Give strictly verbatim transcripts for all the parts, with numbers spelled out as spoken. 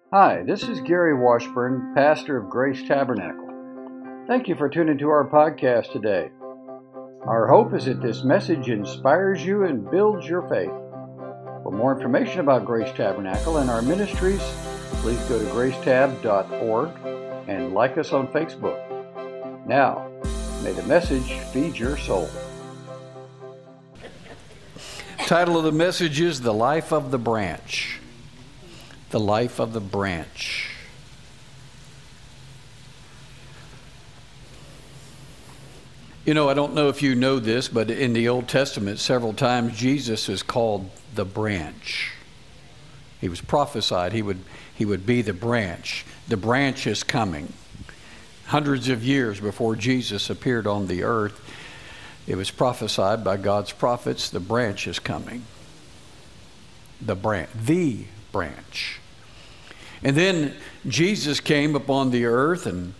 Hi, this is Gary Washburn, pastor of Grace Tabernacle. Thank you for tuning to our podcast today. Our hope is that this message inspires you and builds your faith. For more information about Grace Tabernacle and our ministries, please go to grace tab dot org and like us on Facebook. Now, may the message feed your soul. Title of the message is The Life of the Branch. The life of the branch. You know, I don't know if you know this, but in the Old Testament, several times Jesus is called the branch. He was prophesied he would he would be the branch. The branch is coming. Hundreds of years before Jesus appeared on the earth, it was prophesied by God's prophets, the branch is coming. The branch, the branch. And then Jesus came upon the earth, and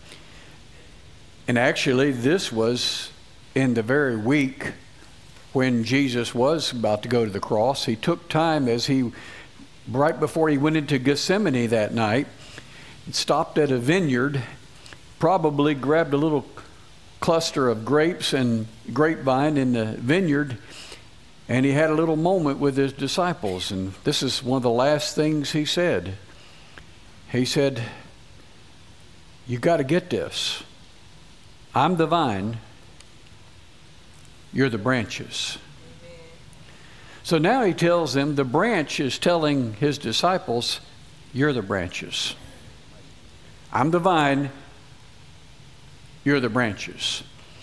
and actually this was in the very week when Jesus was about to go to the cross. He took time as he, right before he went into Gethsemane that night, stopped at a vineyard, probably grabbed a little cluster of grapes and grapevine in the vineyard, and he had a little moment with his disciples. And this is one of the last things he said. He said, you got to get this. I'm the vine. You're the branches. Amen. So now he tells them, the branch is telling his disciples, you're the branches. I'm the vine. You're the branches.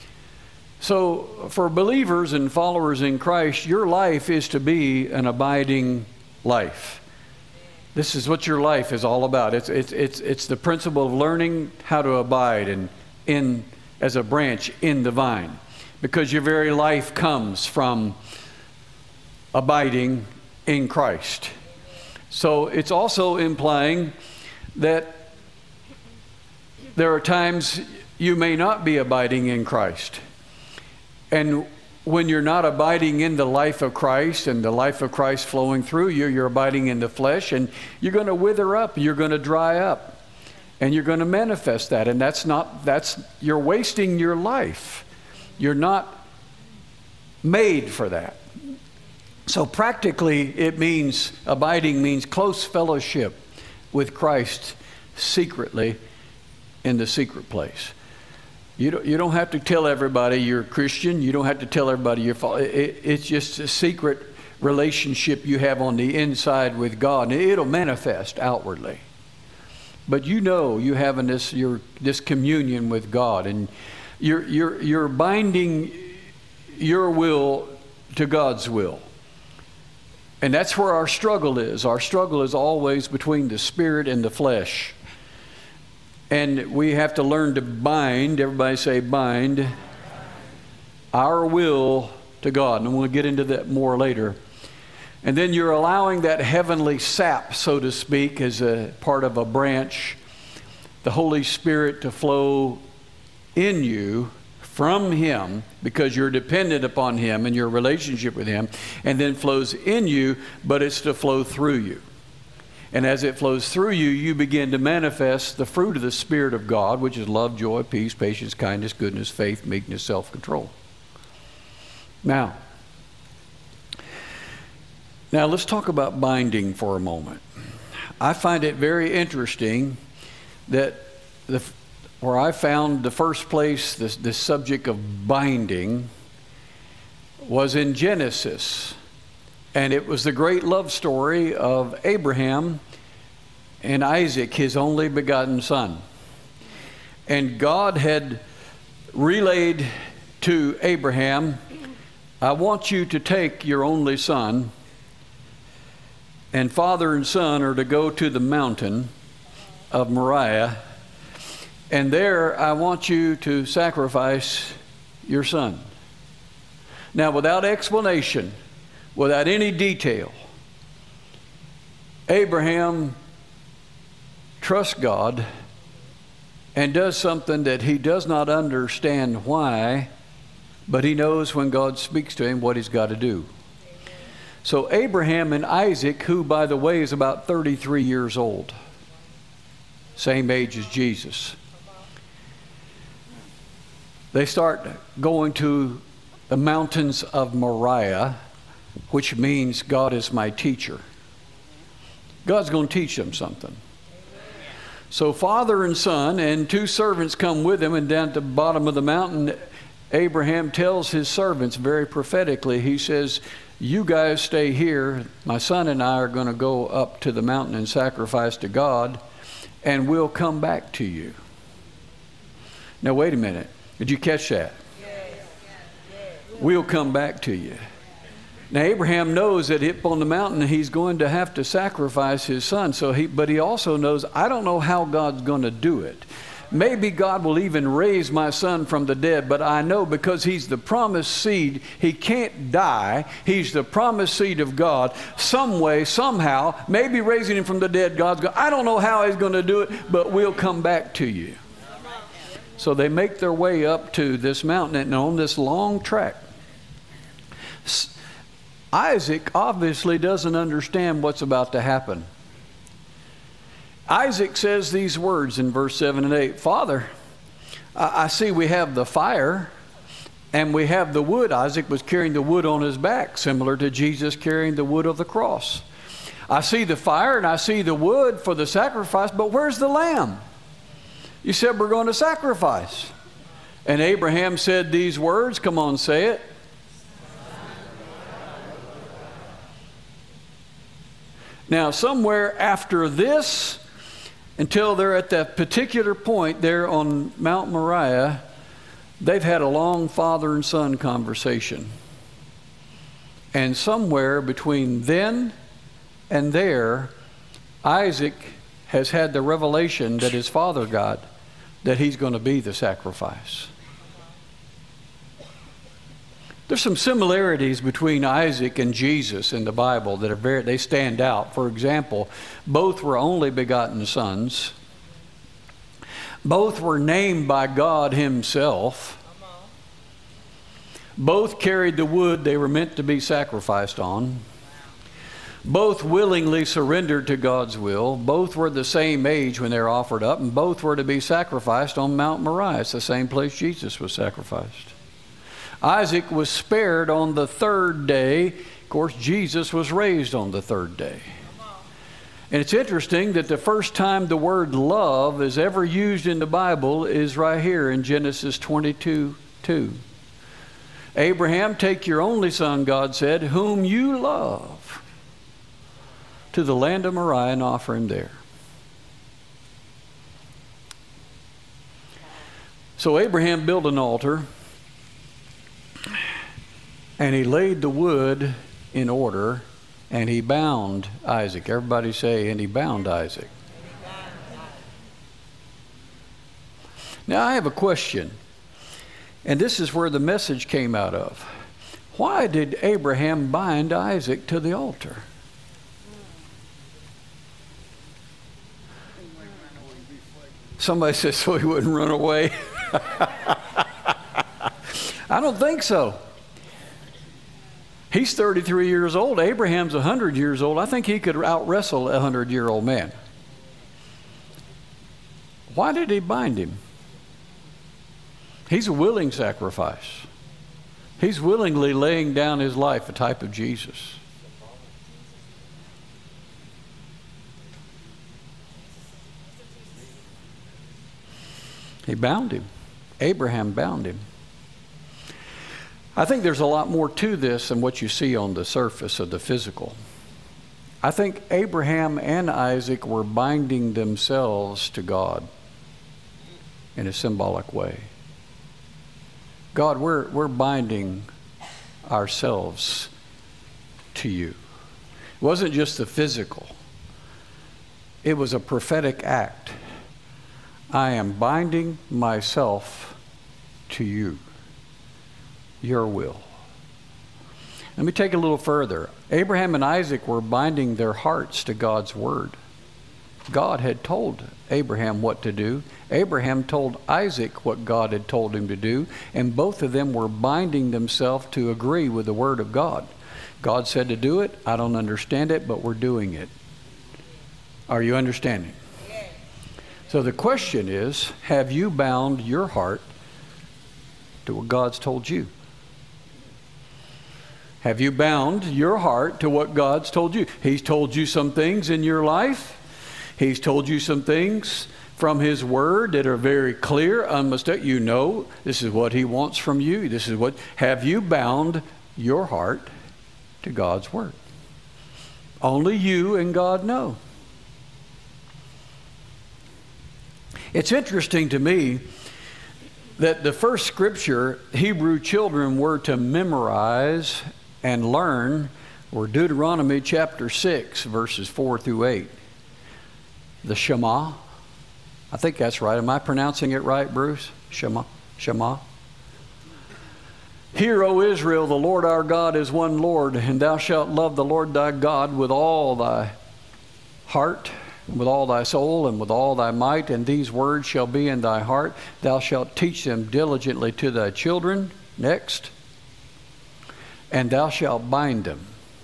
So for believers and followers in Christ, your life is to be an abiding life. This is what your life is all about. It's it's it's it's the principle of learning how to abide and in as a branch in the vine, because your very life comes from abiding in Christ. So it's also implying that there are times you may not be abiding in Christ. And when you're not abiding in the life of Christ and the life of Christ flowing through you, you're abiding in the flesh, and you're going to wither up, you're going to dry up, and you're going to manifest that. And that's not, that's, you're wasting your life. You're not made for that. So practically it means, abiding means close fellowship with Christ secretly in the secret place. You don't, you don't have to tell everybody you're a Christian. You don't have to tell everybody you're following. It, it's just a secret relationship you have on the inside with God. And it'll manifest outwardly. But you know you having this your this communion with God, and you're you're you're binding your will to God's will. And that's where our struggle is. Our struggle is always between the spirit and the flesh. And we have to learn to bind, everybody say bind, our will to God. And we'll get into that more later. And then you're allowing that heavenly sap, so to speak, as a part of a branch, the Holy Spirit to flow in you from Him, because you're dependent upon Him and your relationship with Him, and then flows in you, but it's to flow through you. And as it flows through you, you begin to manifest the fruit of the Spirit of God, which is love, joy, peace, patience, kindness, goodness, faith, meekness, self-control. Now, now let's talk about binding for a moment. I find it very interesting that the, where I found the first place this, this subject of binding was in Genesis. And it was the great love story of Abraham and Isaac, his only begotten son. And God had relayed to Abraham, I want you to take your only son, and father and son are to go to the mountain of Moriah, and there I want you to sacrifice your son. Now, without explanation, without any detail, Abraham trusts God and does something that he does not understand why, but he knows when God speaks to him what he's got to do. So Abraham and Isaac, who, by the way, is about thirty-three years old, same age as Jesus. They start going to the mountains of Moriah, which means God is my teacher. God's going to teach them something. So father and son and two servants come with him, and down at the bottom of the mountain, Abraham tells his servants very prophetically, he says, you guys stay here. My son and I are going to go up to the mountain and sacrifice to God, and we'll come back to you. Now, wait a minute. Did you catch that? We'll come back to you. Now, Abraham knows that up on the mountain he's going to have to sacrifice his son. So he, but he also knows, I don't know how God's going to do it. Maybe God will even raise my son from the dead, but I know because he's the promised seed, he can't die. He's the promised seed of God. Some way, somehow, maybe raising him from the dead, God's going, I don't know how he's going to do it, but we'll come back to you. So they make their way up to this mountain, and on this long track, Isaac obviously doesn't understand what's about to happen. Isaac says these words in verse seven and eight, Father, I see we have the fire and we have the wood. Isaac was carrying the wood on his back, similar to Jesus carrying the wood of the cross. I see the fire and I see the wood for the sacrifice, but where's the lamb? You said we're going to sacrifice. And Abraham said these words, come on, say it. Now, somewhere after this, until they're at that particular point there on Mount Moriah, they've had a long father and son conversation. And somewhere between then and there, Isaac has had the revelation that his father got that he's going to be the sacrifice. There's some similarities between Isaac and Jesus in the Bible that are very, they stand out. For example, both were only begotten sons. Both were named by God himself. Both carried the wood they were meant to be sacrificed on. Both willingly surrendered to God's will. Both were the same age when they were offered up, and both were to be sacrificed on Mount Moriah. It's the same place Jesus was sacrificed. Isaac was spared on the third day. Of course, Jesus was raised on the third day. And it's interesting that the first time the word love is ever used in the Bible is right here in Genesis twenty-two two. Abraham, take your only son, God said, whom you love, to the land of Moriah and offer him there. So Abraham built an altar, and he laid the wood in order, and he bound Isaac. Everybody say, and he bound Isaac. Now I have a question, and this is where the message came out of. Why did Abraham bind Isaac to the altar? Somebody says so he wouldn't run away. I don't think so. He's thirty-three years old. Abraham's one hundred years old. I think he could out-wrestle a hundred-year-old man. Why did he bind him? He's a willing sacrifice. He's willingly laying down his life, a type of Jesus. He bound him. Abraham bound him. I think there's a lot more to this than what you see on the surface of the physical. I think Abraham and Isaac were binding themselves to God in a symbolic way. God, we're, we're binding ourselves to you. It wasn't just the physical. It was a prophetic act. I am binding myself to you. Your will. Let me take it a little further. Abraham and Isaac were binding their hearts to God's word. God had told Abraham what to do. Abraham told Isaac what God had told him to do, and both of them were binding themselves to agree with the word of God. God said to do it. I don't understand it, but we're doing it. Are you understanding? So the question is, have you bound your heart to what God's told you? Have you bound your heart to what God's told you? He's told you some things in your life. He's told you some things from His Word that are very clear, unmistakable. You know this is what He wants from you. This is what. Have you bound your heart to God's Word? Only you and God know. It's interesting to me that the first scripture Hebrew children were to memorize and learn were Deuteronomy chapter six, verses four through eight. The Shema. I think that's right. Am I pronouncing it right, Bruce? Shema. Shema. Hear, O Israel, the Lord our God is one Lord, and thou shalt love the Lord thy God with all thy heart, with all thy soul, and with all thy might, and these words shall be in thy heart. Thou shalt teach them diligently to thy children. Next. And thou shalt bind them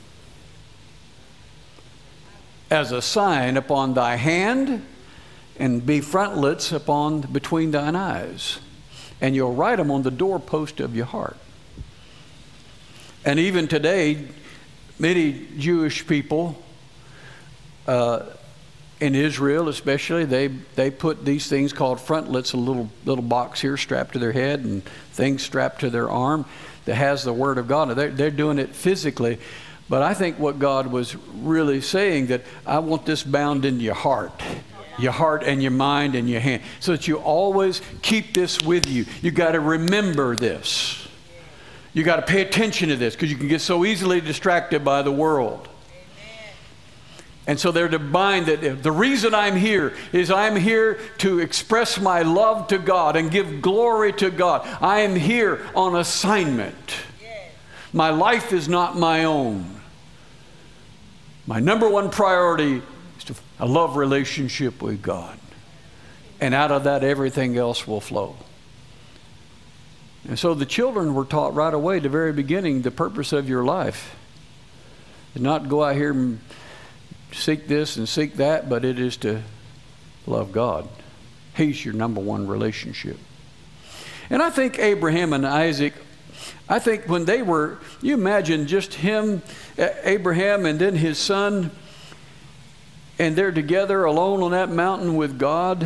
as a sign upon thy hand, and be frontlets upon between thine eyes. And you'll write them on the doorpost of your heart. And even today, many Jewish people, uh, in Israel especially, they they put these things called frontlets, a little little box here strapped to their head and things strapped to their arm that has the Word of God. They're, they're doing it physically. But I think what God was really saying, that I want this bound in your heart. Your heart and your mind and your hand. So that you always keep this with you. You got to remember this. You got to pay attention to this, because you can get so easily distracted by the world. And so they're to bind that. The reason I'm here is I'm here to express my love to God and give glory to God. I am here on assignment. My life is not my own. My number one priority is to a love relationship with God. And out of that, everything else will flow. And so the children were taught right away, the very beginning, the purpose of your life is not go out here and seek this and seek that, but it is to love God. He's your number one relationship. And I think Abraham and Isaac, I think when they were, you imagine just him, Abraham, and then his son, and they're together alone on that mountain with God.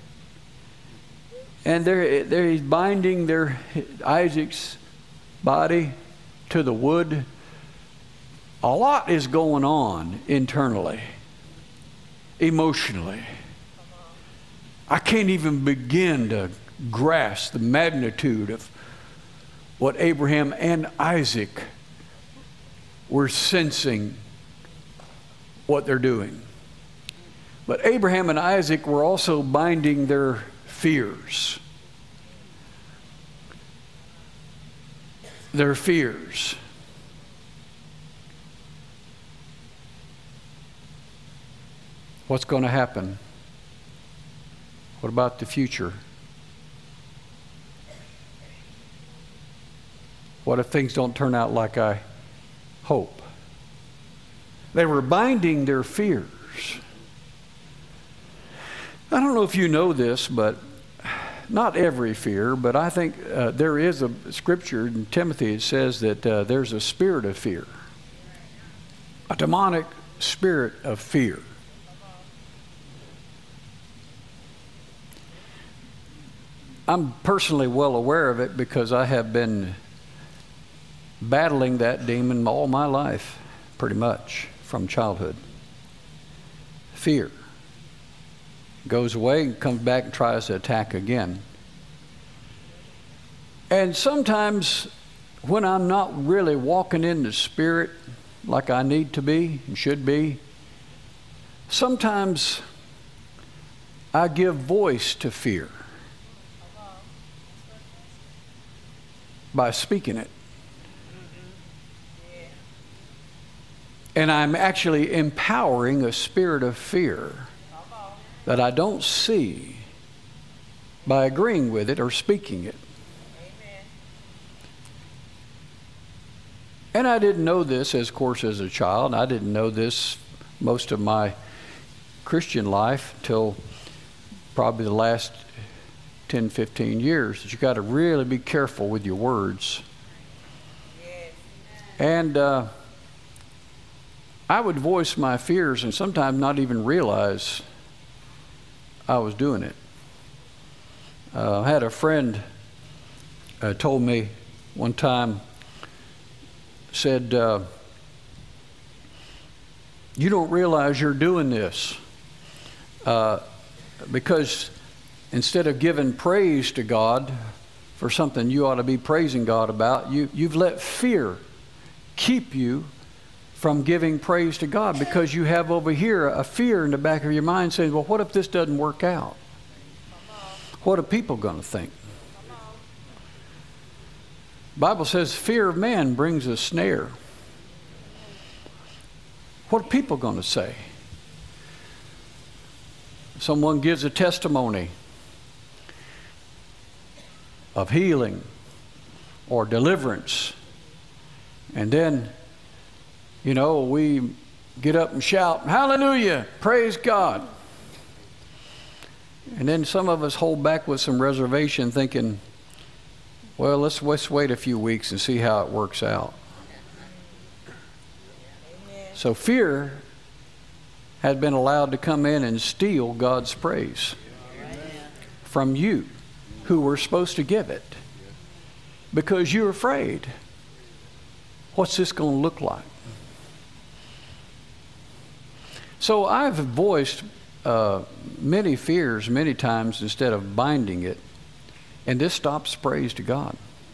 And they're, they're he's binding their Isaac's body to the wood. A lot is going on internally, emotionally. I can't even begin to grasp the magnitude of what Abraham and Isaac were sensing, what they're doing. But Abraham and Isaac were also binding their fears. Their fears. What's going to happen? What about the future? What if things don't turn out like I hope? They were binding their fears. I don't know if you know this, but not every fear, but I think uh, there is a scripture in Timothy. It says that uh, there's a spirit of fear, a demonic spirit of fear. I'm personally well aware of it because I have been battling that demon all my life, pretty much, from childhood. Fear. Goes away and comes back and tries to attack again. And sometimes when I'm not really walking in the Spirit like I need to be and should be, sometimes I give voice to fear by speaking it. And I'm actually empowering a spirit of fear that I don't see by agreeing with it or speaking it. Amen. And I didn't know this, as of course, as a child. I didn't know this most of my Christian life till probably the last ten, fifteen years, that you got to really be careful with your words. Yes. And uh, I would voice my fears and sometimes not even realize I was doing it. Uh, I had a friend uh, told me one time, said, uh, you don't realize you're doing this uh, because instead of giving praise to God for something you ought to be praising God about, you, you've let fear keep you from giving praise to God, because you have over here a fear in the back of your mind saying, well, what if this doesn't work out? What are people going to think? The Bible says fear of man brings a snare. What are people going to say? Someone gives a testimony of healing or deliverance, and then, you know, we get up and shout, hallelujah, praise God. And then some of us hold back with some reservation, thinking, well, let's, let's wait a few weeks and see how it works out. Amen. So fear had been allowed to come in and steal God's praise Amen. From you, who were supposed to give it, because you're afraid. What's this going to look like? So I've voiced uh, many fears many times instead of binding it, and this stops praise to God.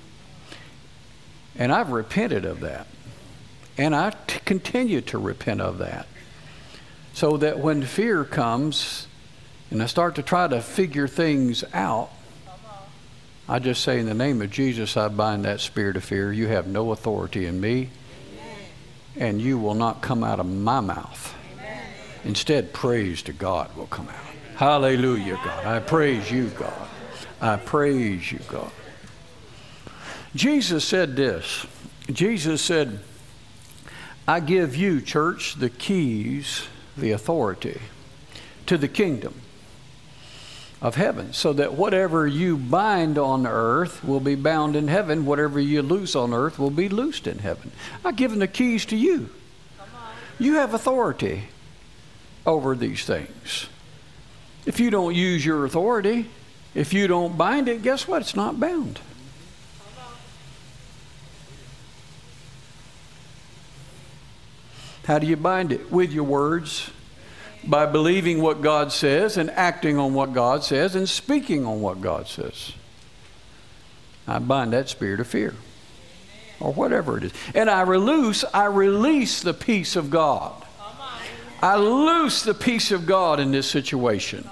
And I've repented of that, and I t- continue to repent of that, so that when fear comes and I start to try to figure things out, I just say, in the name of Jesus, I bind that spirit of fear. You have no authority in me, and you will not come out of my mouth. Instead, praise to God will come out. Hallelujah, God. I praise you, God. I praise you, God. Jesus said this. Jesus said, I give you, church, the keys, the authority to the kingdom of heaven, so that whatever you bind on earth will be bound in heaven. Whatever you loose on earth will be loosed in heaven. I've given the keys to you. You have authority over these things. If you don't use your authority, if you don't bind it, guess what? It's not bound. How do you bind it? With your words, by believing what God says and acting on what God says and speaking on what God says. I bind that spirit of fear, or whatever it is, and I release, I release the peace of God. I loose the peace of God in this situation.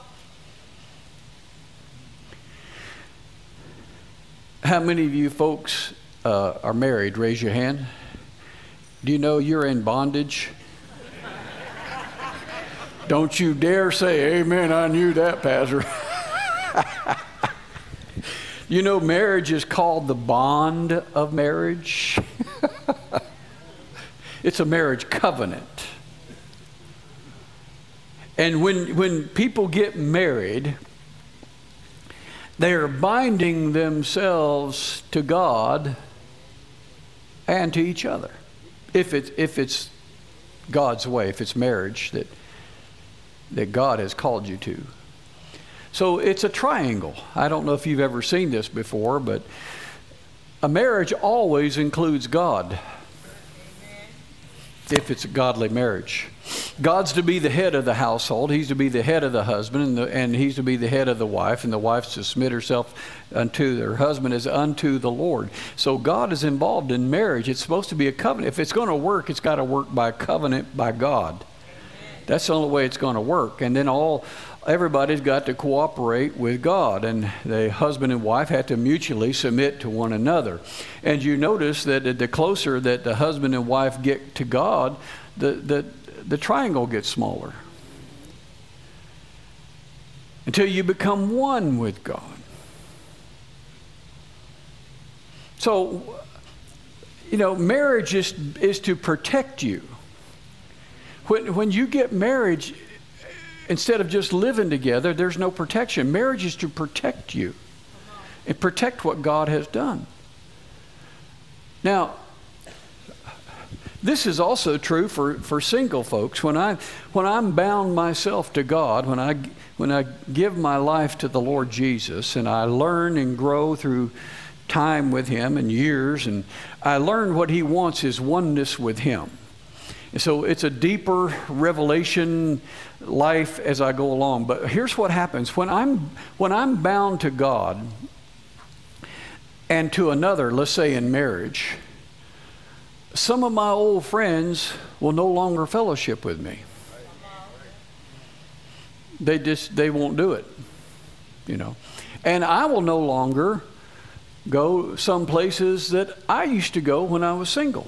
How many of you folks uh, are married? Raise your hand. Do you know you're in bondage? Don't you dare say, amen, I knew that, Pastor. You know, marriage is called the bond of marriage. It's a marriage covenant. And when, when people get married, they are binding themselves to God and to each other. If it's, if it's God's way, if it's marriage that, that God has called you to. So it's a triangle. I don't know if you've ever seen this before, but a marriage always includes God. If it's a godly marriage. God's to be the head of the household. He's to be the head of the husband, and, the, and he's to be the head of the wife, and the wife's to submit herself unto her husband as unto the Lord. So God is involved in marriage. It's supposed to be a covenant. If it's going to work, it's got to work by covenant by God. That's the only way it's going to work. And then all everybody's got to cooperate with God, and the husband and wife have to mutually submit to one another. And you notice that the closer that the husband and wife get to God, the, the, the triangle gets smaller. Until you become one with God. So, you know, marriage is, is to protect you. When, when you get married, instead of just living together, there's no protection. Marriage is to protect you and protect what God has done. Now, this is also true for, for single folks. When I when I'm bound myself to God, when I when I give my life to the Lord Jesus, and I learn and grow through time with Him and years, and I learn what He wants is oneness with Him. And so it's a deeper revelation life as I go along. But here's what happens when I'm when I'm bound to God and to another, let's say in marriage. Some of my old friends will no longer fellowship with me. They just, they won't do it, you know. And I will no longer go some places that I used to go when I was single.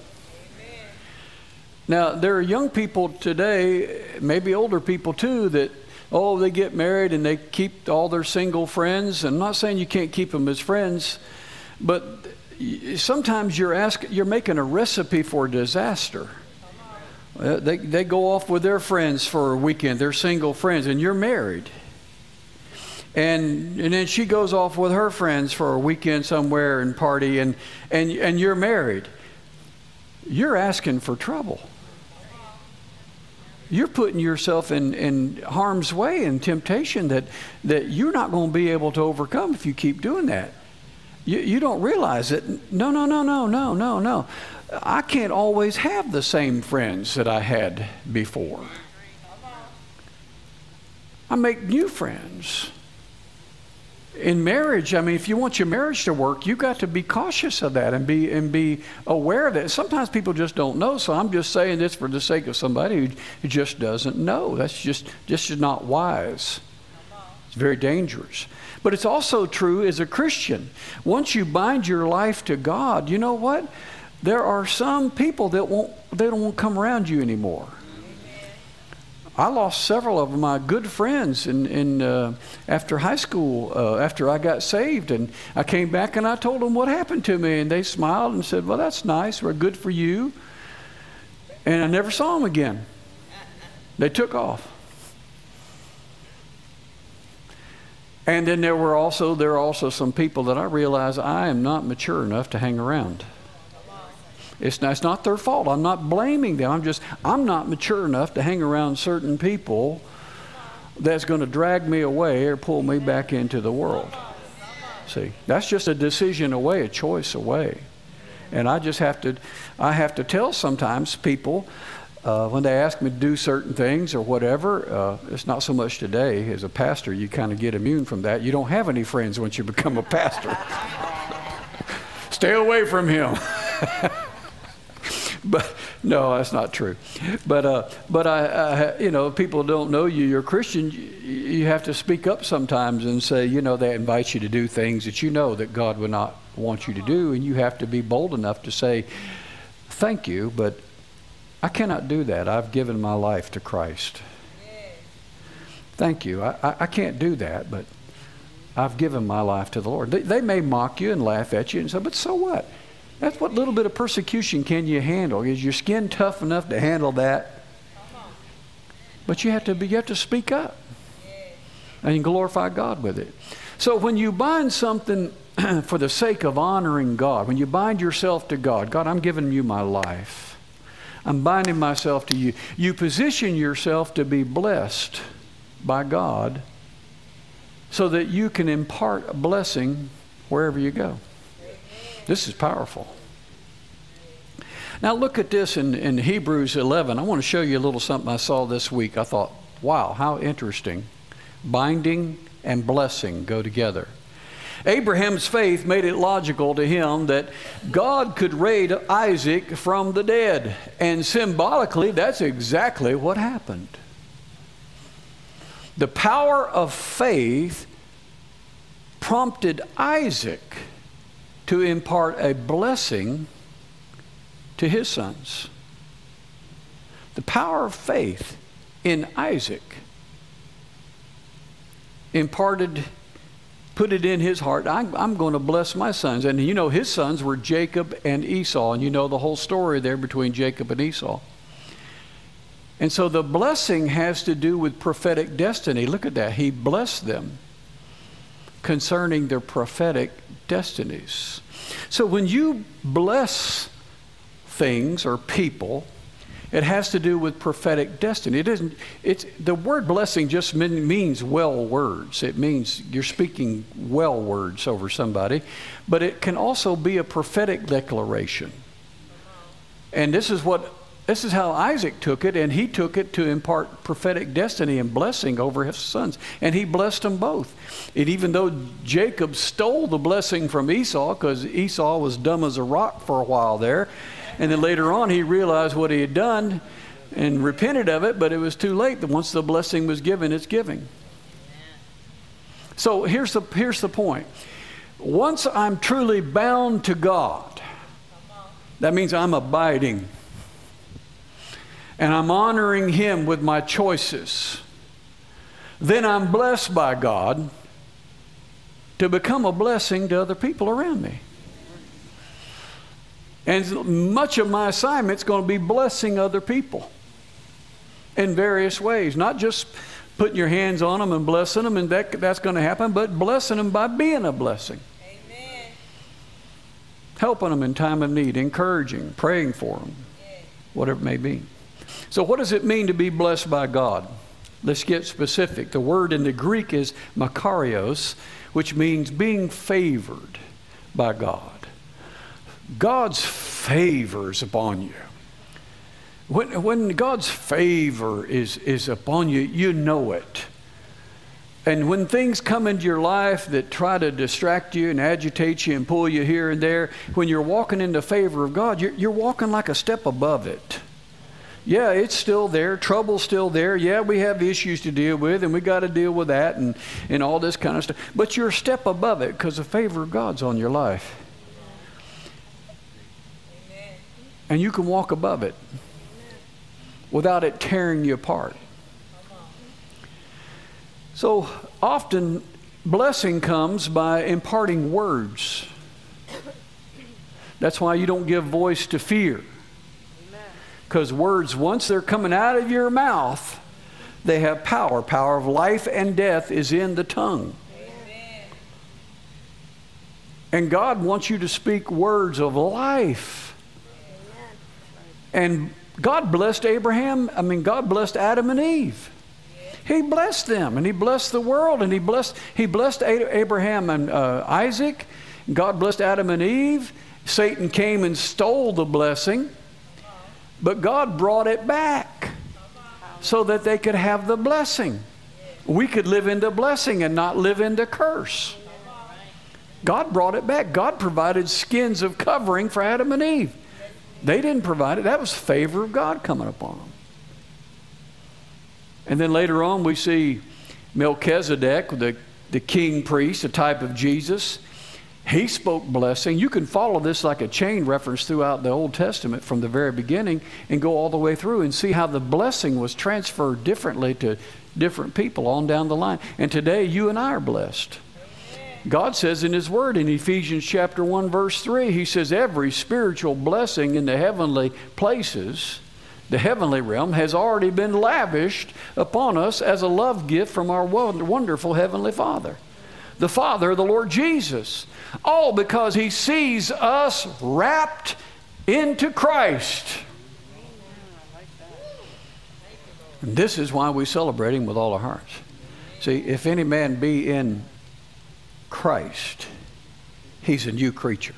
Now, there are young people today, maybe older people too, that, oh, they get married and they keep all their single friends. I'm not saying you can't keep them as friends, but sometimes you're asking, you're making a recipe for disaster. Uh, they they go off with their friends for a weekend, they're single friends, and you're married. And and then she goes off with her friends for a weekend somewhere and party, and and and you're married. You're asking for trouble. You're putting yourself in, in harm's way and temptation that, that you're not going to be able to overcome if you keep doing that. You, you don't realize it. No, no, no, no, no, no, no. I can't always have the same friends that I had before. I make new friends. In marriage, I mean, if you want your marriage to work, you've got to be cautious of that and be and be aware of that. Sometimes people just don't know, so I'm just saying this for the sake of somebody who just doesn't know. That's just, just not wise. It's very dangerous. But it's also true as a Christian. Once you bind your life to God, you know what? There are some people that won't, they don't want to come around you anymore. I lost several of my good friends in, in uh, after high school, uh, after I got saved. And I came back and I told them what happened to me. And they smiled and said, well, that's nice. We're good for you. And I never saw them again. They took off. And then there were also, there are also some people that I realize I am not mature enough to hang around. It's not, it's not their fault. I'm not blaming them. I'm just, I'm not mature enough to hang around certain people that's going to drag me away or pull me back into the world. See, that's just a decision away, a choice away. And I just have to, I have to tell sometimes people uh, when they ask me to do certain things or whatever, uh, it's not so much today. As a pastor, you kind of get immune from that. You don't have any friends once you become a pastor. Stay away from him. But no, that's not true. But uh, but I, I, you know, people don't know you. You're a Christian. You, you have to speak up sometimes and say, you know, they invite you to do things that you know that God would not want you to do, and you have to be bold enough to say, thank you, but I cannot do that. I've given my life to Christ. Thank you. I, I, I can't do that, but I've given my life to the Lord. They, they may mock you and laugh at you and say, but so what? That's what little bit of persecution can you handle? Is your skin tough enough to handle that? But you have to be, you have to speak up and glorify God with it. So when you bind something for the sake of honoring God, when you bind yourself to God, God, I'm giving you my life. I'm binding myself to you. You position yourself to be blessed by God so that you can impart a blessing wherever you go. This is powerful. Now look at this in, in Hebrews eleven. I want to show you a little something I saw this week. I thought, wow, how interesting. Binding and blessing go together. Abraham's faith made it logical to him that God could raise Isaac from the dead. And symbolically, that's exactly what happened. The power of faith prompted Isaac to impart a blessing to his sons. The power of faith in Isaac imparted, put it in his heart, I'm, I'm going to bless my sons. And you know, his sons were Jacob and Esau, and you know the whole story there between Jacob and Esau. And so the blessing has to do with prophetic destiny. Look at that. He blessed them concerning their prophetic destinies. So when you bless things or people, it has to do with prophetic destiny. It isn't, it's, the word blessing just mean, means well words. It means you're speaking well words over somebody. But it can also be a prophetic declaration. And this is what This is how Isaac took it, and he took it to impart prophetic destiny and blessing over his sons. And he blessed them both. And even though Jacob stole the blessing from Esau, because Esau was dumb as a rock for a while there, and then later on he realized what he had done and repented of it, but it was too late. Once the blessing was given, it's giving. So here's the, here's the point. Once I'm truly bound to God, that means I'm abiding. And I'm honoring Him with my choices. Then I'm blessed by God to become a blessing to other people around me. And much of my assignment is going to be blessing other people in various ways. Not just putting your hands on them and blessing them, and that, that's going to happen, but blessing them by being a blessing. Amen. Helping them in time of need, encouraging, praying for them, whatever it may be. So what does it mean to be blessed by God? Let's get specific. The word in the Greek is makarios, which means being favored by God. God's favor is upon you. When, when God's favor is, is upon you, you know it. And when things come into your life that try to distract you and agitate you and pull you here and there, when you're walking in the favor of God, you're, you're walking like a step above it. Yeah, it's still there. Trouble's still there. Yeah, we have issues to deal with, and we got to deal with that and, and all this kind of stuff. But you're a step above it because the favor of God's on your life. Amen. And you can walk above it without it tearing you apart. So often, blessing comes by imparting words. That's why you don't give voice to fear. Because words, once they're coming out of your mouth, they have power. Power of life and death is in the tongue. Amen. And God wants you to speak words of life. Amen. And God blessed Abraham. I mean, God blessed Adam and Eve. He blessed them, and He blessed the world, and He blessed He blessed Abraham and uh, Isaac. God blessed Adam and Eve. Satan came and stole the blessing. But God brought it back so that they could have the blessing. We could live into blessing and not live into curse. God brought it back. God provided skins of covering for Adam and Eve. They didn't provide it. That was favor of God coming upon them. And then later on we see Melchizedek, the, the king priest, a type of Jesus. He spoke blessing. You can follow this like a chain reference throughout the Old Testament from the very beginning and go all the way through and see how the blessing was transferred differently to different people on down the line. And today you and I are blessed. God says in His Word in Ephesians chapter one verse three, He says every spiritual blessing in the heavenly places, the heavenly realm, has already been lavished upon us as a love gift from our wonderful Heavenly Father. The Father, the Lord Jesus. All because He sees us wrapped into Christ. And this is why we celebrate Him with all our hearts. See, if any man be in Christ, he's a new creature.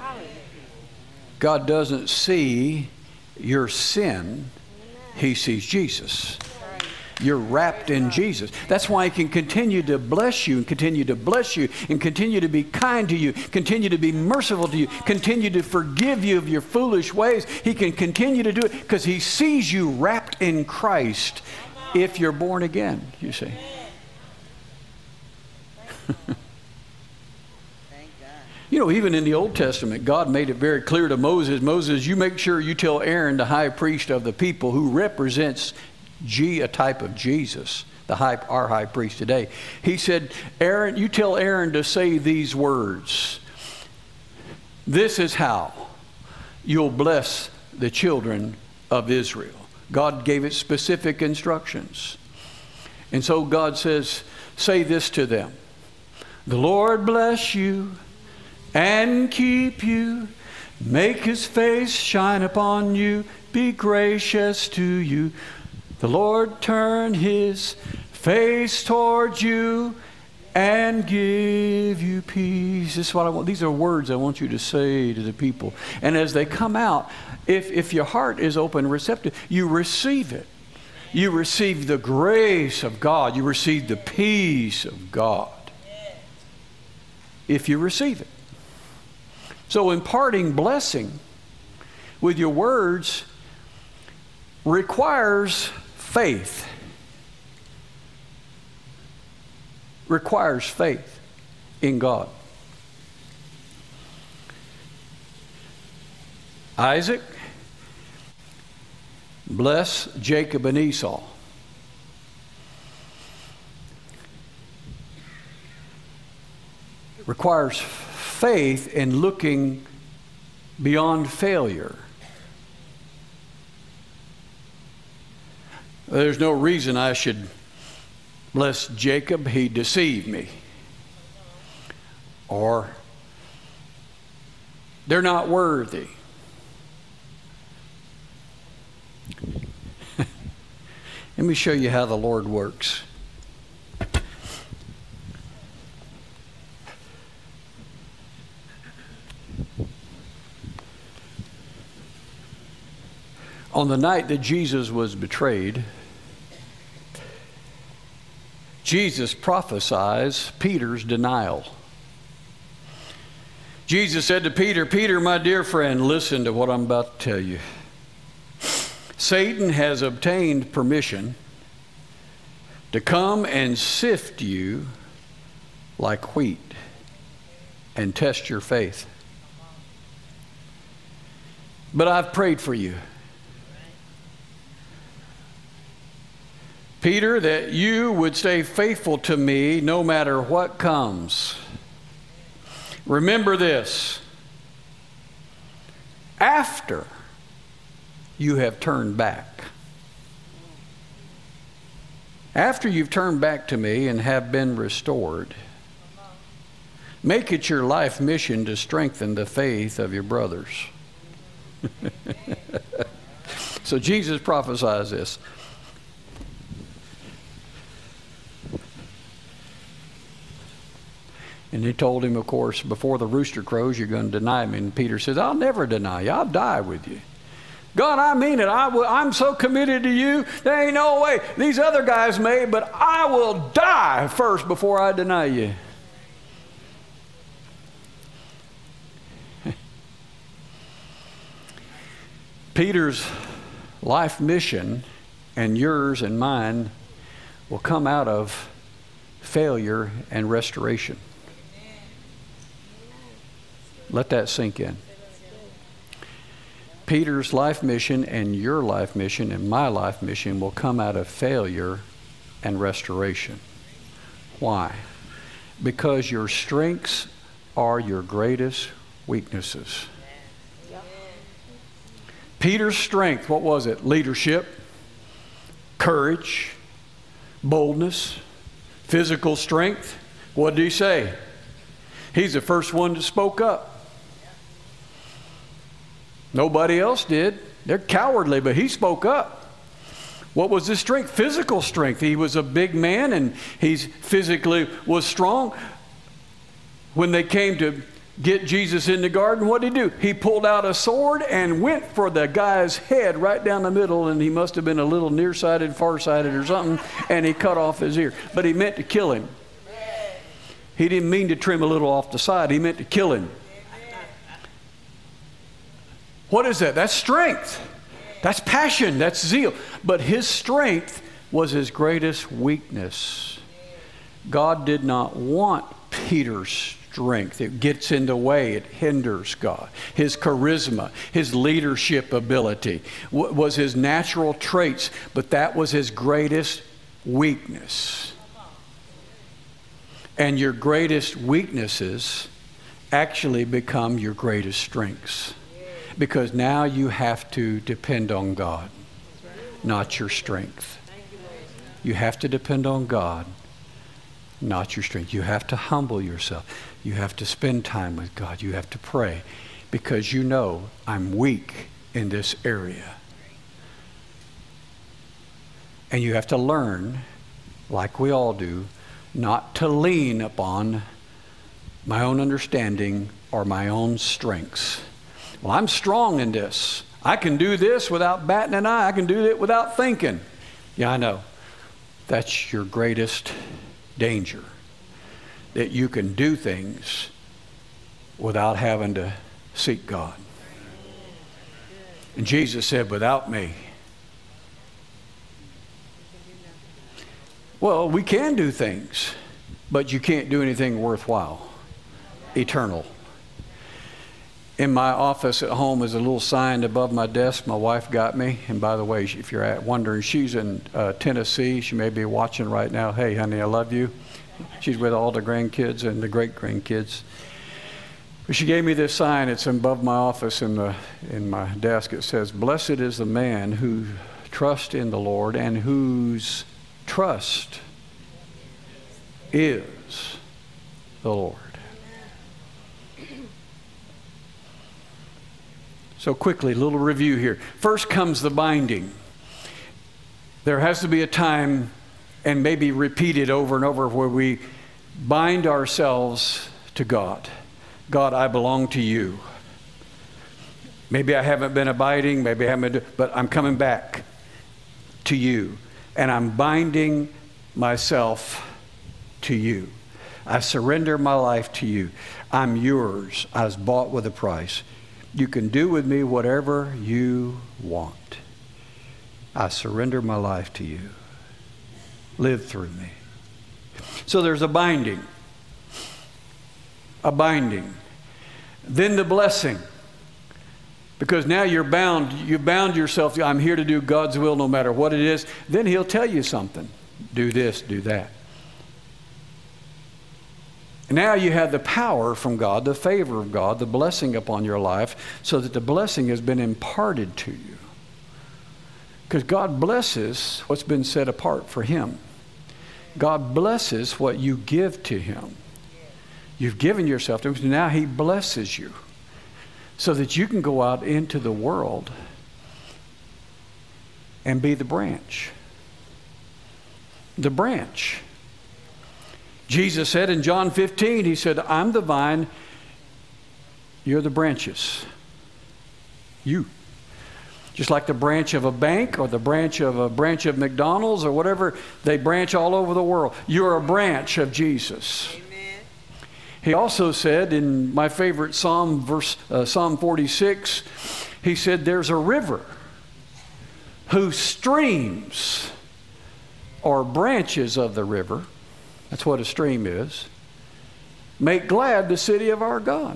God doesn't see your sin, He sees Jesus. You're wrapped in Jesus. That's why He can continue to bless you and continue to bless you and continue to be kind to you, continue to be merciful to you, continue to forgive you of your foolish ways. He can continue to do it because He sees you wrapped in Christ if you're born again, you see. You know, even in the Old Testament, God made it very clear to Moses, Moses, you make sure you tell Aaron, the high priest of the people, who represents G, a type of Jesus, the high, our high priest today. He said, Aaron, you tell Aaron to say these words. This is how you'll bless the children of Israel. God gave it specific instructions. And so God says, say this to them. The Lord bless you and keep you. Make his face shine upon you. Be gracious to you. The Lord turn his face towards you and give you peace. This is what I want. These are words I want you to say to the people. And as they come out, if, if your heart is open and receptive, you receive it. You receive the grace of God. You receive the peace of God. If you receive it. So imparting blessing with your words requires faith. Requires faith in God. Isaac, bless Jacob and Esau. It requires faith in looking beyond failure. There's no reason I should bless Jacob, he deceived me. Or they're not worthy. Let me show you how the Lord works. On the night that Jesus was betrayed, Jesus prophesies Peter's denial. Jesus said to Peter, Peter, my dear friend, listen to what I'm about to tell you. Satan has obtained permission to come and sift you like wheat and test your faith. But I've prayed for you, Peter, that you would stay faithful to me no matter what comes. Remember this. After you have turned back. After you've turned back to me and have been restored, make it your life mission to strengthen the faith of your brothers. So Jesus prophesies this. And he told him, of course, before the rooster crows, you're going to deny me. And Peter says, I'll never deny you. I'll die with you. God, I mean it. I will, I'm so committed to you. There ain't no way. These other guys may, but I will die first before I deny you. Peter's life mission and yours and mine will come out of failure and restoration. Let that sink in. Peter's life mission and your life mission and my life mission will come out of failure and restoration. Why? Because your strengths are your greatest weaknesses. Peter's strength, what was it? Leadership, courage, boldness, physical strength. What did he say? He's the first one that spoke up. Nobody else did. They're cowardly, but he spoke up. What was his strength? Physical strength. He was a big man and he physically was strong. When they came to get Jesus in the garden, what did he do? He pulled out a sword and went for the guy's head right down the middle, and he must have been a little nearsighted, farsighted or something, and he cut off his ear. But he meant to kill him. He didn't mean to trim a little off the side. He meant to kill him. What is that? That's strength. That's passion. That's zeal. But his strength was his greatest weakness. God did not want Peter's strength. It gets in the way. It hinders God. His charisma, his leadership ability w- was his natural traits, but that was his greatest weakness. And your greatest weaknesses actually become your greatest strengths. Because now you have to depend on God. not your strength. You have to depend on God, not your strength. You have to humble yourself. You have to spend time with God. You have to pray because you know I'm weak in this area. And you have to learn, like we all do, not to lean upon my own understanding or my own strengths. Well, I'm strong in this. I can do this without batting an eye. I can do it without thinking. Yeah, I know. That's your greatest danger, that you can do things without having to seek God. And Jesus said, without me. Well, we can do things, but you can't do anything worthwhile, eternal. In my office at home is a little sign above my desk my wife got me. And by the way, if you're at wondering, she's in uh, Tennessee. She may be watching right now. Hey, honey, I love you. She's with all the grandkids and the great-grandkids. But she gave me this sign. It's above my office in, the, in my desk. It says, blessed is the man who trusts in the Lord and whose trust is the Lord. So quickly, a little review here. First comes the binding. There has to be a time, and maybe repeated over and over, where we bind ourselves to God. God, I belong to you. Maybe I haven't been abiding, maybe I haven't been, but I'm coming back to you. And I'm binding myself to you. I surrender my life to you. I'm yours. I was bought with a price. You can do with me whatever you want. I surrender my life to you. Live through me. So there's a binding. A binding. Then the blessing. Because now you're bound. You've bound yourself. I'm here to do God's will no matter what it is. Then He'll tell you something. Do this, do that. Now you have the power from God, the favor of God, the blessing upon your life, so that the blessing has been imparted to you. Because God blesses what's been set apart for Him. God blesses what you give to Him. You've given yourself to Him, now He blesses you so that you can go out into the world and be the branch. The branch. Jesus said in John fifteen, He said, I'm the vine, you're the branches. You. Just like the branch of a bank or the branch of a branch of McDonald's or whatever, they branch all over the world. You're a branch of Jesus. Amen. He also said in my favorite Psalm, verse uh, Psalm forty-six, He said, there's a river whose streams or branches of the river, that's what a stream is, make glad the city of our God.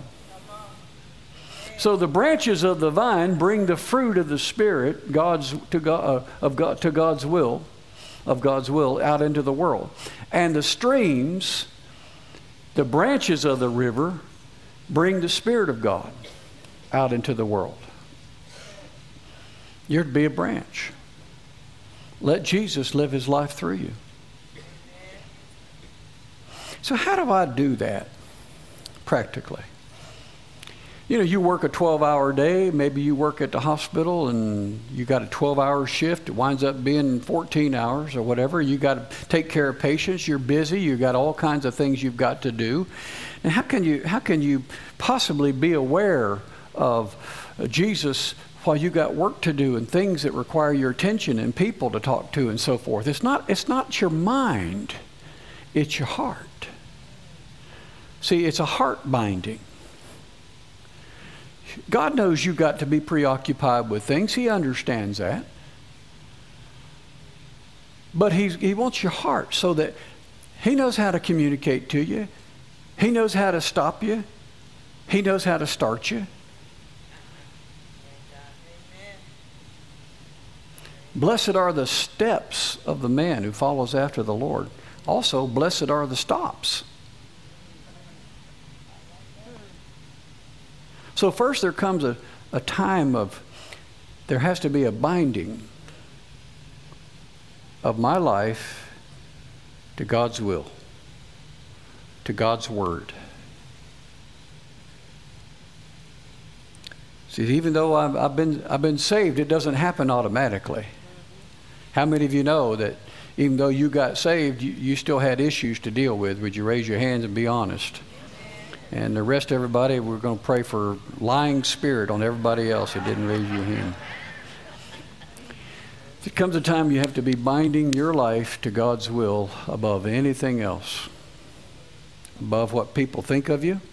So the branches of the vine bring the fruit of the Spirit, God's to God, uh, of God to God's will, of God's will out into the world. And the streams, the branches of the river, bring the Spirit of God out into the world. You're to be a branch. Let Jesus live His life through you. So how do I do that practically? You know, you work a twelve-hour day. Maybe you work at the hospital and you got a twelve-hour shift. It winds up being fourteen hours or whatever. You got to take care of patients. You're busy. You got all kinds of things you've got to do. And how can you how can you possibly be aware of Jesus while you got work to do and things that require your attention and people to talk to and so forth? It's not it's not your mind. It's your heart. See, it's a heart binding. God knows you've got to be preoccupied with things. He understands that. But he's, He wants your heart so that He knows how to communicate to you. He knows how to stop you. He knows how to start you. Blessed are the steps of the man who follows after the Lord. Also, blessed are the stops. So first there comes a, a time of, there has to be a binding. of my life to God's will, to God's Word. See, even though I've, I've been I've been saved, it doesn't happen automatically. How many of you know that even though you got saved, you, you still had issues to deal with? Would you raise your hands and be honest? And the rest of everybody, we're going to pray for lying spirit on everybody else that didn't raise your hand. There comes a time you have to be binding your life to God's will above anything else, above what people think of you,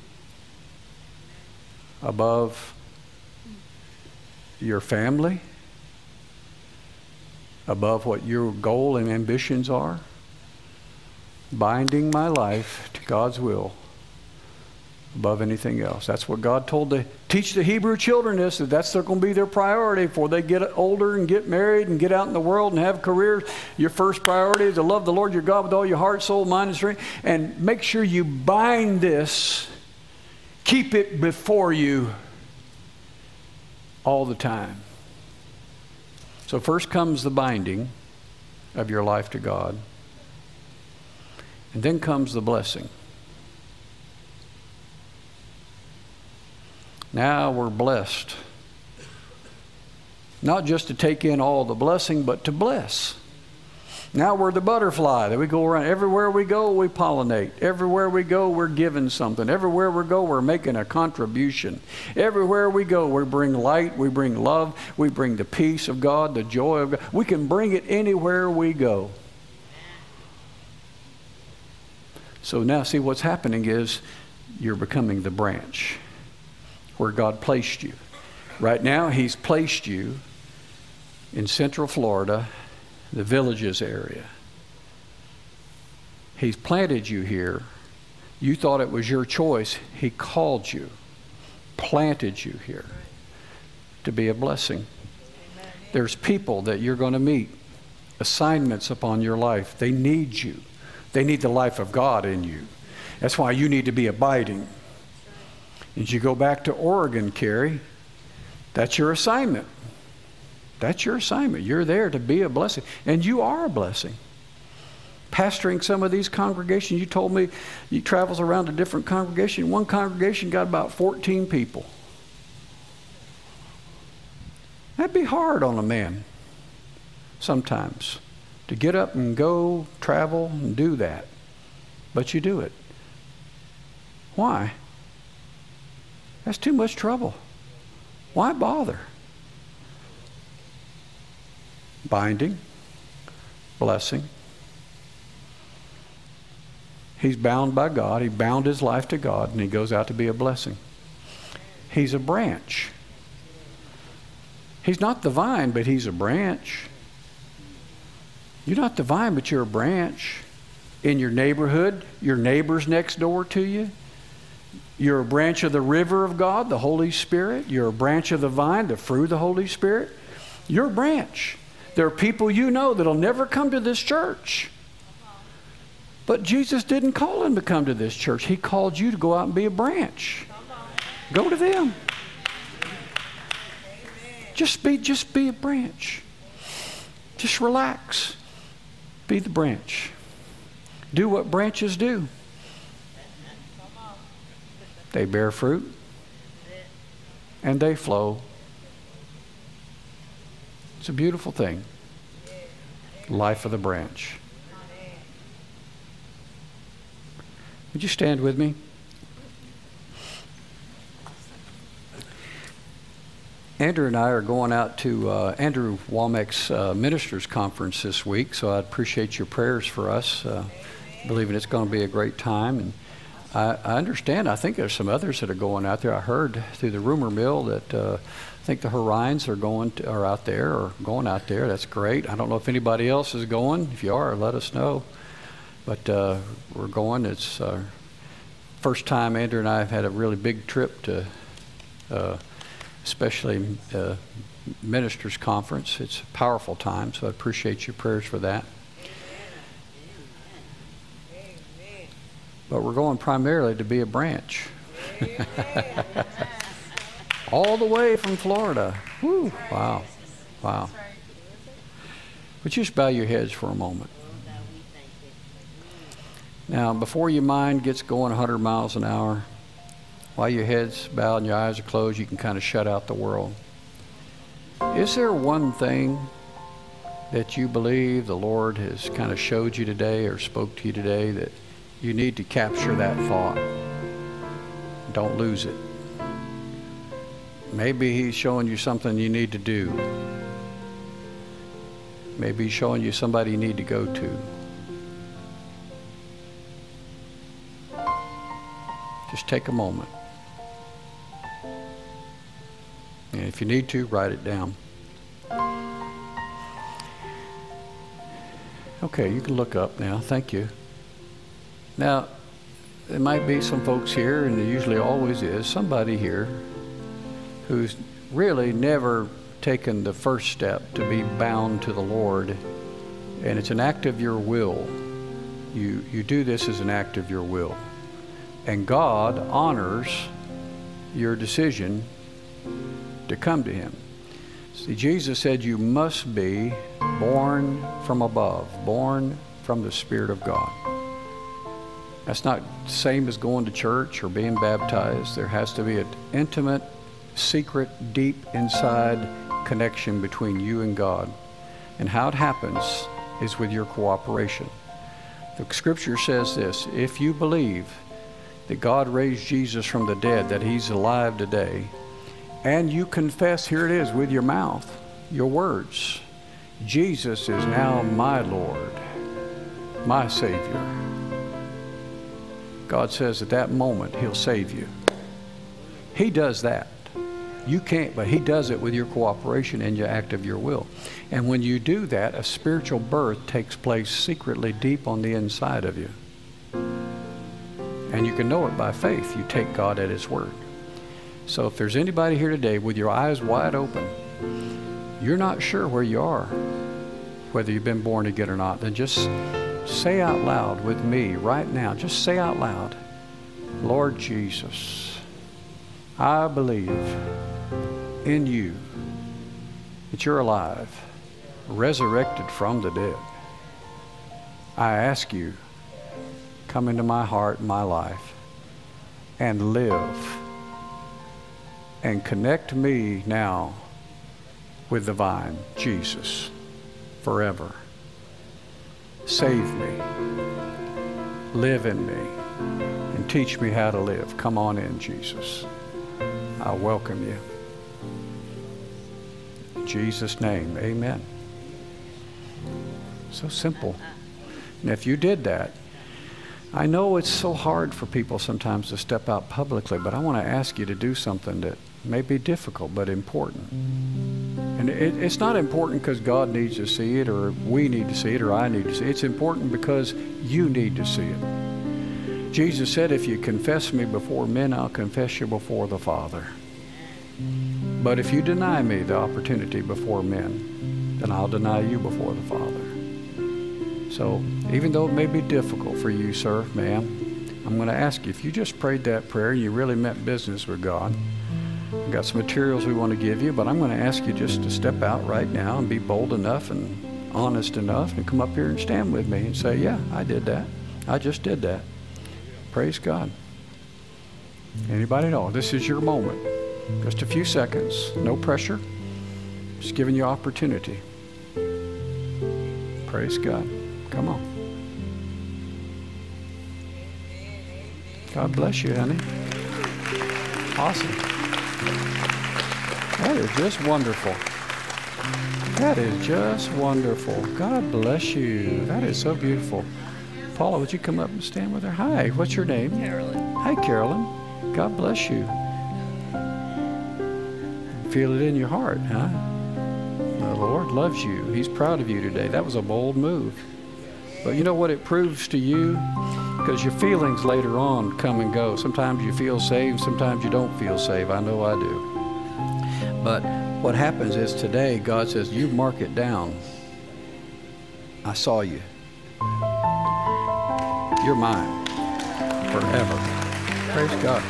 above your family, above what your goal and ambitions are. Binding my life to God's will above anything else. That's what God told to teach the Hebrew children this, that that's going to be their priority before they get older and get married and get out in the world and have careers. Your first priority is to love the Lord your God with all your heart, soul, mind, and strength. And make sure you bind this, keep it before you all the time. So first comes the binding of your life to God. And then comes the blessing. Now we're blessed. Not just to take in all the blessing, but to bless. Now we're the butterfly that we go around. Everywhere we go, we pollinate. Everywhere we go, we're giving something. Everywhere we go, we're making a contribution. Everywhere we go, we bring light, we bring love, we bring the peace of God, the joy of God. We can bring it anywhere we go. So now see what's happening is you're becoming the branch where God placed you. Right now, He's placed you in Central Florida, the Villages area. He's planted you here. You thought it was your choice. He called you, planted you here to be a blessing. There's people that you're going to meet, assignments upon your life. They need you. They need the life of God in you. That's why you need to be abiding. As you go back to Oregon, Carrie, that's your assignment. That's your assignment. You're there to be a blessing. And you are a blessing. Pastoring some of these congregations, you told me you travels around a different congregation. One congregation got about fourteen people. That'd be hard on a man sometimes to get up and go, travel, and do that. But you do it. Why? That's too much trouble. Why bother? Binding, blessing. He's bound by God. He bound his life to God, and he goes out to be a blessing. He's a branch. He's not the vine, but he's a branch. You're not the vine, but you're a branch. In your neighborhood, your neighbors next door to you. You're a branch of the river of God, the Holy Spirit. You're a branch of the vine, the fruit of the Holy Spirit. You're a branch. There are people you know that'll never come to this church. But Jesus didn't call them to come to this church. He called you to go out and be a branch. Go to them. Just be, just be a branch. Just relax. Be the branch. Do what branches do. They bear fruit and they flow. It's a beautiful thing. Life of the branch. Would you stand with me? Andrew and I are going out to uh, Andrew Womack's uh, Ministers Conference this week, so I appreciate your prayers for us, uh, believing it's going to be a great time. And I, I understand, I think there's some others that are going out there. I heard through the rumor mill that uh, I think the Horions are going to, are out there or going out there. That's great. I don't know if anybody else is going. If you are, let us know. But uh, we're going. It's uh, first time Andrew and I have had a really big trip to uh, especially uh, Ministers Conference. It's a powerful time, so I appreciate your prayers for that. But we're going primarily to be a branch. All the way from Florida. Woo. Wow. Wow. Would you just bow your heads for a moment? Now, before your mind gets going one hundred miles an hour, while your head's bowed and your eyes are closed, you can kind of shut out the world. Is there one thing that you believe the Lord has kind of showed you today or spoke to you today that you need to capture that thought? Don't lose it. Maybe He's showing you something you need to do. Maybe He's showing you somebody you need to go to. Just take a moment. And if you need to, write it down. Okay, you can look up now. Thank you. Now, there might be some folks here, and there usually always is, somebody here who's really never taken the first step to be bound to the Lord. And it's an act of your will. You, you do this as an act of your will. And God honors your decision to come to Him. See, Jesus said you must be born from above, born from the Spirit of God. That's not the same as going to church or being baptized. There has to be an intimate, secret, deep inside connection between you and God. And how it happens is with your cooperation. The Scripture says this: if you believe that God raised Jesus from the dead, that He's alive today, and you confess, here it is, with your mouth, your words, Jesus is now my Lord, my Savior. God says at that moment He'll save you. He does that. You can't, but He does it with your cooperation and your act of your will. And when you do that, a spiritual birth takes place secretly deep on the inside of you. And you can know it by faith. You take God at His word. So if there's anybody here today with your eyes wide open, you're not sure where you are, whether you've been born again or not, then just say out loud with me right now. Just say out loud, Lord Jesus, I believe in You, that You're alive, resurrected from the dead. I ask You, come into my heart and my life and live and connect me now with the vine, Jesus, forever. Save me, live in me, and teach me how to live. Come on in, Jesus. I welcome You. In Jesus' name, amen. So simple. And if you did that, I know it's so hard for people sometimes to step out publicly, but I want to ask you to do something that may be difficult but important. And it, it's not important because God needs to see it, or we need to see it, or I need to see it. It's important because you need to see it. Jesus said, if you confess Me before men, I'll confess You before the Father. But if you deny Me the opportunity before men, then I'll deny You before the Father. So even though it may be difficult for you, sir, ma'am, I'm going to ask you, if you just prayed that prayer and you really meant business with God, we've got some materials we want to give you, but I'm going to ask you just to step out right now and be bold enough and honest enough and come up here and stand with me and say, yeah, I did that. I just did that. Praise God. Anybody at all? This is your moment. Just a few seconds. No pressure. Just giving you opportunity. Praise God. Come on. God bless you, honey. Awesome. That is just wonderful. That is just wonderful. God bless you. That is so beautiful. Paula, would you come up and stand with her? Hi, what's your name? Carolyn. Hi, Carolyn. God bless you. Feel it in your heart, huh? The Lord loves you. He's proud of you today. That was a bold move. But you know what it proves to you? Because your feelings later on come and go. Sometimes you feel saved, sometimes you don't feel saved. I know I do. But what happens is today, God says, you mark it down. I saw you. You're mine forever. Praise God.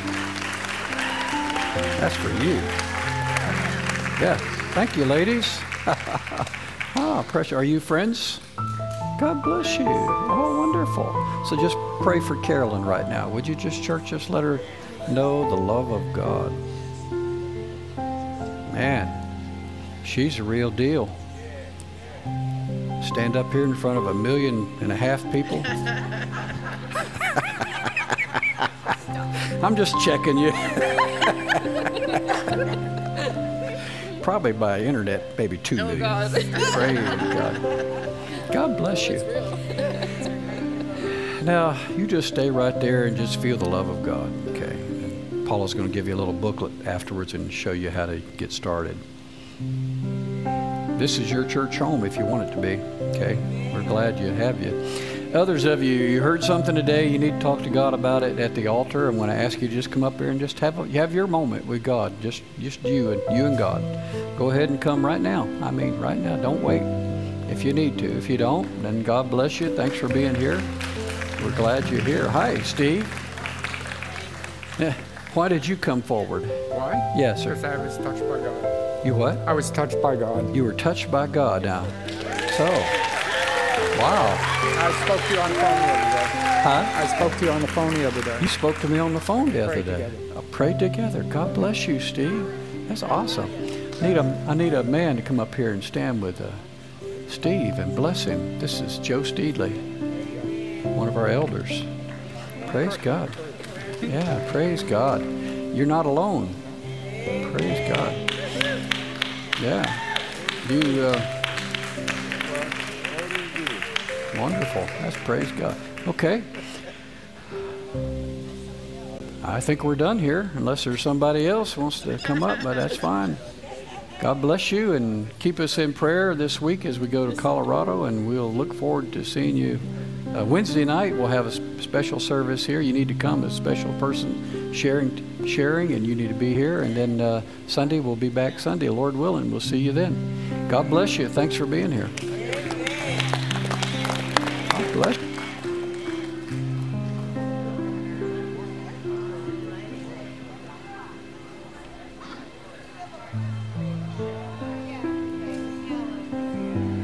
That's for you. Yeah. Thank you, ladies. Ah, precious. Are you friends? God bless you. Oh, wonderful. So just pray for Carolyn right now. Would you just, church, just let her know the love of God. Man, she's a real deal. Stand up here in front of a million and a half people. I'm just checking you. Probably by internet, maybe two Oh, million. God. Praise God. God bless you. Now, you just stay right there and just feel the love of God, okay? And Paula's going to give you a little booklet afterwards and show you how to get started. This is your church home if you want it to be, okay? We're glad you have you. Others of you, you heard something today, you need to talk to God about it at the altar. I'm going to ask you to just come up here and just have a, you have your moment with God, just just you and you and God. Go ahead and come right now. I mean, right now. Don't wait if you need to. If you don't, then God bless you. Thanks for being here. We're glad you're here. Hi, Steve. Yeah. Why did you come forward? Why? Yes, sir. Because I was touched by God. You what? I was touched by God. You were touched by God now. So, wow. I spoke to you on the phone the other day. Huh? I spoke to you on the phone the other day. You spoke to me on the phone the other Prayed day. together. I prayed together. God bless you, Steve. That's awesome. I need a, I need a man to come up here and stand with uh, Steve and bless him. This is Joe Steedley, one of our elders. Praise God. Yeah, praise God. You're not alone. Praise God. Yeah. You, uh, wonderful. That's praise God. Okay. I think we're done here, unless there's somebody else who wants to come up, but that's fine. God bless you, and keep us in prayer this week as we go to Colorado, and we'll look forward to seeing you. Uh, Wednesday night, we'll have a sp- special service here. You need to come, a special person sharing, sharing, and you need to be here. And then uh, Sunday, we'll be back Sunday, Lord willing. We'll see you then. God bless you. Thanks for being here.